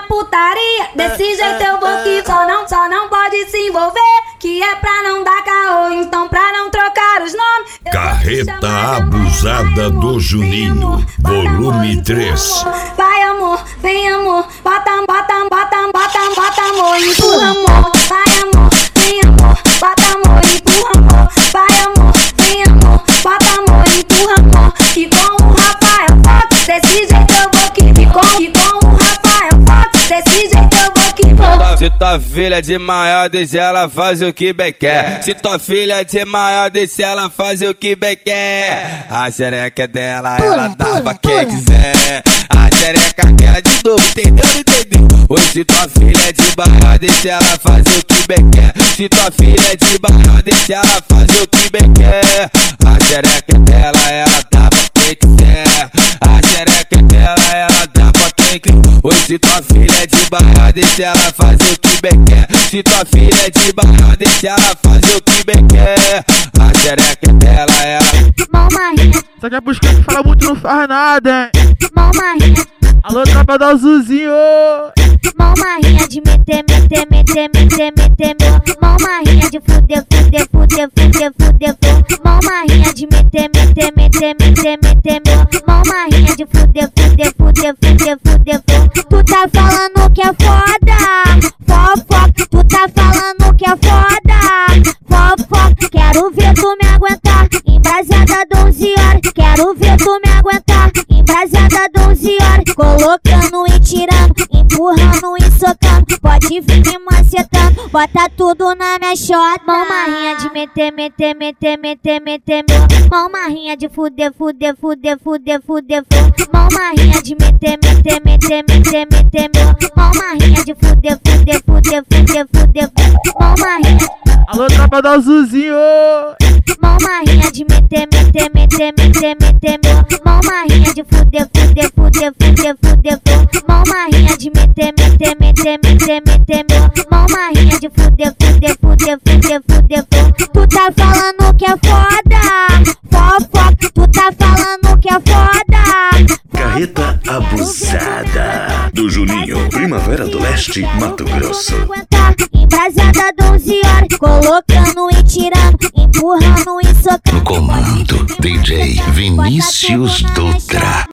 putaria. Desse jeito eu vou que só não pode se envolver. Que é pra não dar caô, então pra não trocar os nomes. Carreta Abusada do Juninho, volume 3. Vai amor, vem amor, bota amor, empurra amor. Vai amor, vem amor, bota amor, empurra amor. Vai amor, vem amor, bota amor, empurra amor. Que com o Rafael Fox, desse jeito eu vou que com o Rafael Fox, desse jeito eu vou que vou. Se tua filha de maior, deixa ela fazer o que bem quer. Se tua filha de maior, deixa ela fazer o que bem quer. A xereca dela, ela dá pra quem quiser. A xereca dela de novo, entendeu? Hoje se tua filha é de maior, deixa ela fazer o que bem quer. Se tua filha é de maior, deixa ela fazer o que bem quer. A xereca dela, ela dá pra quem quiser. A xereca dela, ela dá pra quem quiser. Hoje se tua filha é de maior, deixa ela fazer o que bem quer. Se tua filha é de maior, deixa ela fazer o que bem quer. A xereca dela, ela... Mão marinha, Só que é buscar que fala muito não faz nada, hein? mão marinha, Alô, tropa do Azulzinho! mão marinha de meter. Mão marinha de fuder. Mão marinha de meter. Mão marinha de fuder. Tu tá falando que é foda, fofoca. Tu tá falando que é foda, fofoca. Quero ver tu me aguentar, embrasada 12 horas. Quero ver tu me aguentar, embrasada 12 horas. Colocando e tirando, empurrando e socando. Pode vir me macetando, bota tudo na minha xota. Mão marinha de meter. Mão marinha de fuder. Mão marinha de meter. Mão marinha de fuder. Mão marinha. Alô, tropa do Azulzinho! Mão marinha de meter. Mão marinha de fuder. Mão marinha de meter. Mão marinha de fuder. Tu tá falando que é foda, fofoca. Tu tá falando que é foda. Carreta Abusada do Juninho, Primavera do Leste, Mato Grosso. Embrasada 12 horas, colocando e tirando, empurrando e socando. No comando, DJ Vinícius Dutra.